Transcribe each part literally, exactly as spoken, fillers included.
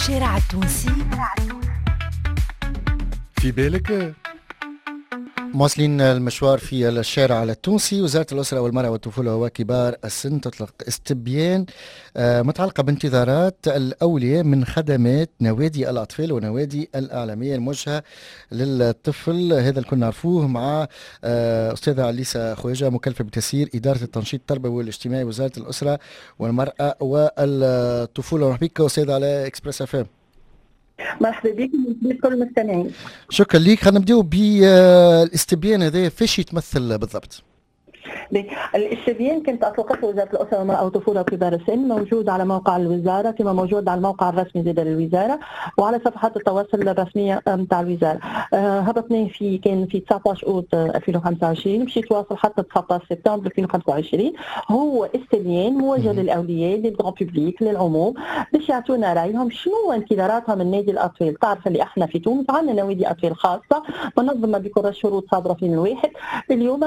الشارع التونسي في بالك. مواصلين المشوار في الشارع التونسي. وزارة الأسرة والمرأة والطفولة وكبار السن تطلق استبيان آه متعلقة بانتظارات الأولياء من خدمات نوادي الأطفال ونوادي الإعلامية الموجهة للطفل. هذا اللي كنا نعرفوه مع آه أستاذة عليسة خواجة، مكلفة بتسيير إدارة التنشيط التربوي والاجتماعي وزارة الأسرة والمرأة والطفولة. مرحبا بك أستاذة على إكسبريس اف ام. مرحبا بكم بكل المستمعين. شكرا ليك. خلينا نبداو بالاستبيان هذا، فاش يتمثل بالضبط؟ الاستبيان كانت اطلقته وزاره الاسره والمراه والطفوله وكبار السن، موجود على موقع الوزاره كما موجود على الموقع الرسمي زاد للوزاره وعلى صفحات التواصل الرسميه نتاع الوزاره. أه هبطناه في كان في تسعطاش اوت ألفين وخمسة وعشرين باش يتواصل حتى تسعطاش سبتمبر ألفين وخمسة وعشرين. هو استبيان موجه للاولياء للجران بوبليك للعموم باش يعطونا رايهم شنو انتظاراتهم من نادي الاطفال. تعرف اللي احنا في تونس عندنا نوادي اطفال خاصه منظمه بكل الشروط صادره في الواحد. اليوم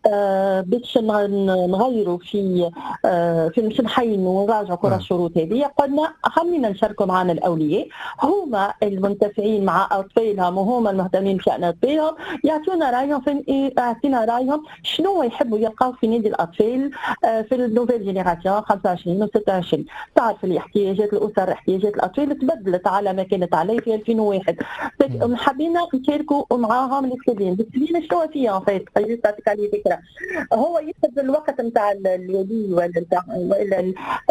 آه باش نغيروا في آه في باش نحينوا ونراجعوا كل الشروط هذه، قلنا خلينا نشاركوا معنا الاولياء، هما المنتفعين مع اطفالهم وهما المهتمين بشان اطفالهم، يعطونا رايهم في يعطينا رايهم شنو يحبوا يلقاو في نادي الاطفال آه في النوفيل جينيراسيون خمسة وعشرين و ستة وعشرين. تعرف الاحتياجات الاسر احتياجات الاطفال تبدلت على ما كانت عليه في ألفين وواحد. حبينا نشاركوا معاهم الاستبيان. الاستبيان شنو فيه فايت قيساتك عليه فكره. هو ياخذ الوقت نتاع اليدي ولا ولا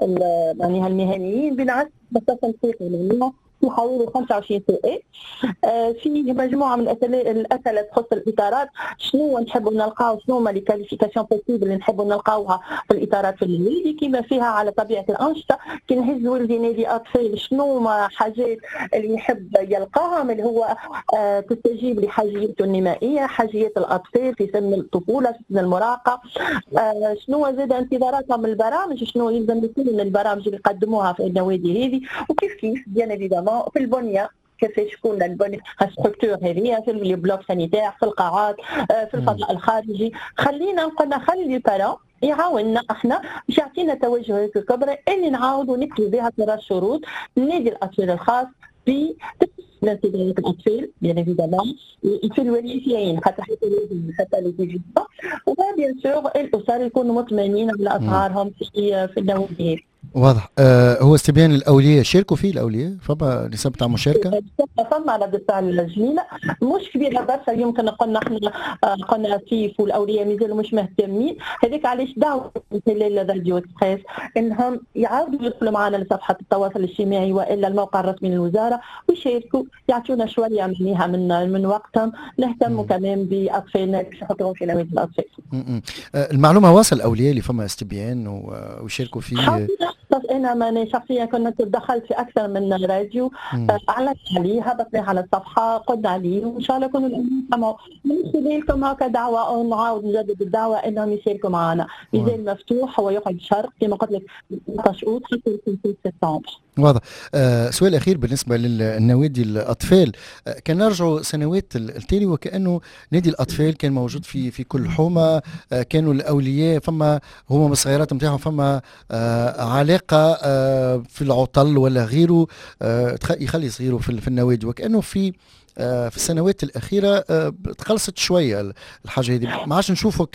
يعني المهنيين بنعكس مسافه نسيقيه في حوالي خمسة وعشرين سؤال. آه في مجموعه من الاسئله الاسئله تخص الاطارات، شنو نحبوا نلقاو، شنو هما لي كاليفيكاسيون بوسيبل اللي نحبوا نلقاوها في الاطارات في النادي، كما فيها على طبيعه الانشطه. كي نهز ولدي نادي اطفال شنو هما حاجات اللي يحب يلقاهم اللي هو آه تستجيب لحاجيته النمائيه، حاجيات الاطفال في سن الطفوله في سن المراهقه. آه شنو زاد انتظاراتهم من البرامج، شنو يلزم يكون من البرامج اللي يقدموها في النوادي هذه، وكيف كيف بيان ايفيدامون في البنيه كيفاش تكون البنيه الستركتور هذه في لي بلوك سانيتير في القاعات في الفضاء الخارجي. خلينا قلنا خلي البارون يعاوننا احنا باش يعطينا توجهات الكبرى اللي نعاودوا نكتبوا بها ثلاث شروط نادي الاطفال الخاص في انتظارات الاطفال بيان ايفيدامون في الوالدين خاطر حتى حتى لي وبيان سور الاسر يكونوا مطمئنين على اسعارهم في في النوادي. واضح. آه هو استبيان الاولياء شاركوا فيه الاولياء؟ فما نسب تاع مشاركه؟ فما على بالفعل الجميله مش كبيره برشا. يمكن قلنا احنا قلنا كيف والاولياء مازالوا مش مهتمين. هذيك علاش دعوه من خلال الراديو اكسبريس انهم يعاودوا يدخلوا معنا لصفحه التواصل الاجتماعي والا الموقع الرسمي للوزاره ويشاركوا، يعطونا شويه معناها من من وقتهم، نهتموا كمان باطفالنا باش نحطوهم في نوادي الاطفال. آه المعلومه واصل الاولياء اللي فما استبيان ويشاركوا فيه؟ انا ما شخصيا كنت دخلت في اكثر من راديو اعلنت عليه، هبطنا على الصفحه قلنا عليه وان شاء الله يكونوا الامور من خلالكم هكا دعوه ونعاود نجدد الدعوه انهم يشاركوا معنا. ميزان مفتوح هو يقعد شرق كما قلت لك ثمانية اوت حتى سبتمبر. واضح. آه سؤال اخير بالنسبه للنوادي الاطفال. آه كان نرجعوا سنوات التالي وكانه نادي الاطفال كان موجود في في كل حومه. آه كانوا الاولياء فما هما الصغيرات نتاعهم فما آه علاقه آه في العطل ولا غيره آه يخلي صغيره في, في النوادي، وكانه في آه في السنوات الاخيره آه تقلصت شويه الحاجه هذه. ما عادش نشوفوا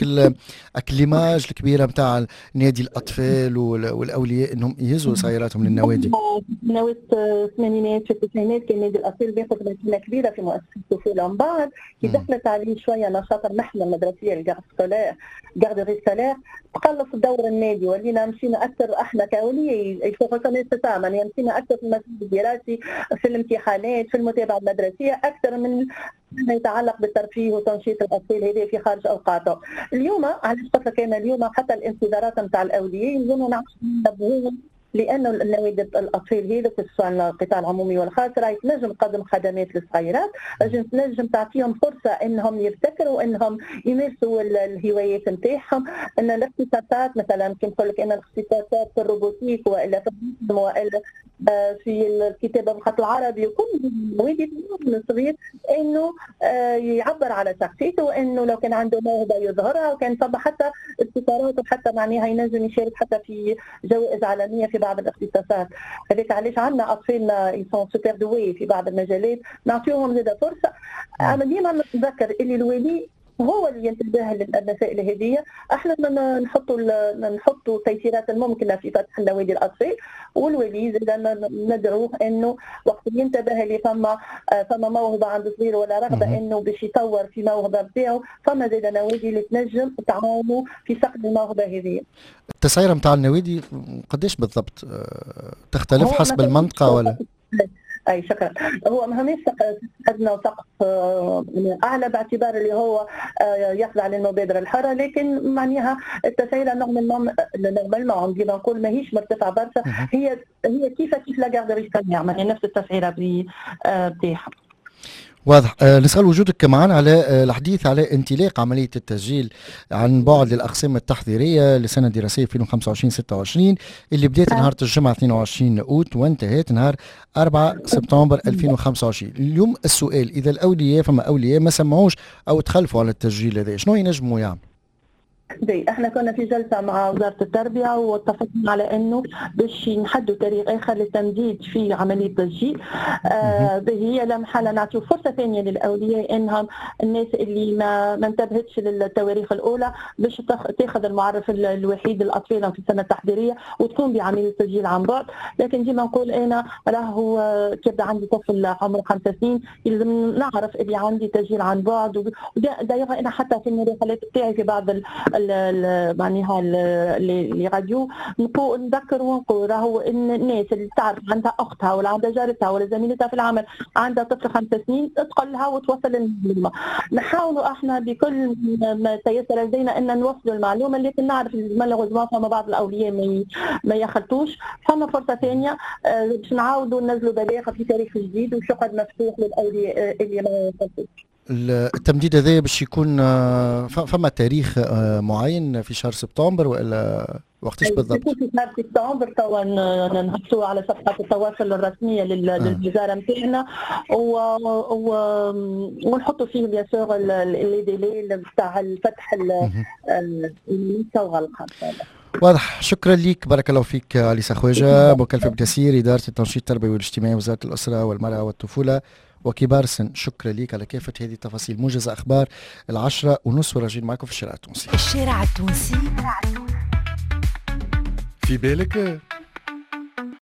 الكليماج الكبيره نتاع نادي الاطفال والاولياء انهم يهزوا صغيراتهم للنوادي. سنوات الثمانينات في التسعينات كان نادي الاطفال بياخذ مكانه كبيره في مؤسسه الطفوله. من بعد كي دخلت عليه شويه نشاط المحنه المدرسيه الجارد سكولير جاردري سكولير تقلص دور النادي، ولينا مشينا اكثر احنا كاولياء يشوفوا تماما يعني مشينا اكثر في المسجد الدراسي في الامتحانات في المتابعه المدرسيه اكثر من ما يتعلق بالترفيه وتنشيط الاطفال هذه في خارج اوقاته. اليوم علاش قلت لك انا اليوم حتى الانتظارات نتاع الاولياء يلزموا نعرفوا لانه النوادي الاطفال هذوك سواء القطاع العمومي والخاص راهي تنجم تقدم خدمات للصغيرات، تنجم تعطيهم فرصه انهم يبتكروا انهم يمارسوا الهوايات نتاعهم. ان الاختصاصات مثلا كي نقول لك ان الاختصاصات في الروبوتيك والا في والا في الكتابه بالخط العربي وكل نوادي الصغير انه يعبر على شخصيته وانه لو كان عنده موهبه يظهرها، وكان طبعا حتى ابتكارات وحتى معناها ينجم يشارك حتى في جوائز عالميه في بعض الاختصاصات. هذيك علاش عندنا اطفالنا يسون سوبر دوي في بعض المجالات نعطيوهم زاد فرصه. اما ديما نتذكر اللي الولي هو اللي ينتبه للمسائل هذه. احنا نحطوا نحطوا التيسيرات الممكنه في فتح النوادي الاطفال، والولي زاد ندعوه انه وقت ينتبه اللي فما فما موهبه عند صغير ولا رغبه انه باش يطور في موهبه نتاعو، فما زاد نوادي اللي تنجم تعاونوا في صقل الموهبه هذه. التسعيره نتاع النوادي قداش بالضبط تختلف حسب المنطقه ولا؟ اي شكرا. هو مهمش ادنى وسقف اعلى باعتبار اللي هو يخضع للمبادره الحره، لكن معناها التسعيره نورمالمون نورمالمون ديما نقول ماهيش مرتفعه برشا، هي هي كيف كيف لا غاردري يعني نفس التسعيره بتاعها. واضح. أه نسأل وجودك معنا على أه الحديث على انطلاق عملية التسجيل عن بعد للأقسام التحضيرية لسنة دراسية ألفين وخمسة وعشرين ستة وعشرين اللي بدأت نهار الجمعة اثنين وعشرين أوت وانتهت نهار أربعة سبتمبر ألفين وخمسة وعشرين. اليوم السؤال إذا الأولياء فما أولياء ما سمعوش أو تخلفوا على التسجيل هذا شنو ينجموا يعملوا؟ دي احنا كنا في جلسه مع وزاره التربيه واتفقنا على انه باش نحدوا تاريخ اخر للتمديد في عمليه التسجيل. آه هي لا محاله نعطيو فرصه ثانيه للاولياء انهم الناس اللي ما ما انتبهتش للتواريخ الاولى باش تاخذ المعرف الوحيد للاطفال في السنه التحضيريه وتقوم بعمليه التسجيل عن بعد. لكن ديما نقول انا راهو كيبدا عندي طفل عمره خمس سنين يلزم نعرف اللي عندي تسجيل عن بعد. ودائما انا حتى في المداخلات بتاعي في بعض معناها اللي راديو نقول نذكر ونقول راهو ان الناس اللي تعرف عندها اختها ولا عندها جارتها ولا زميلتها في العمل عندها طفل خمس سنين تدخل لها وتوصل المعلومه. نحاولوا احنا بكل ما تيسر لدينا ان نوصلوا المعلومه، لكن نعرف مالوغوزمون فما بعض الاولياء ما ما يخلطوش. فما فرصه ثانيه باش نعاودوا ننزلوا بلاغه في تاريخ جديد وشقد مفتوح للاولياء اللي ما يخلطوش. التمديد هذا باش يكون فما تاريخ معين في شهر سبتمبر ولا وقتاش بالضبط؟ في شهر سبتمبر توا نحطوه على صفحه التواصل الرسميه للوزاره نتاعنا ونحطوا فيه بيان سور لي ديلي نتاع الفتح المستوغلقه. واضح. شكرا لك، بارك الله فيك علي سخواجه، مكلفه بتسيير اداره التنشيط التربوي والاجتماعي وزاره الاسره والمراه والطفوله وكبار السن. شكرا لك على كافه هذه التفاصيل. موجز اخبار العشرة ونص وراجعين معكم في الشارع التونسي. الشارع التونسي في بالك.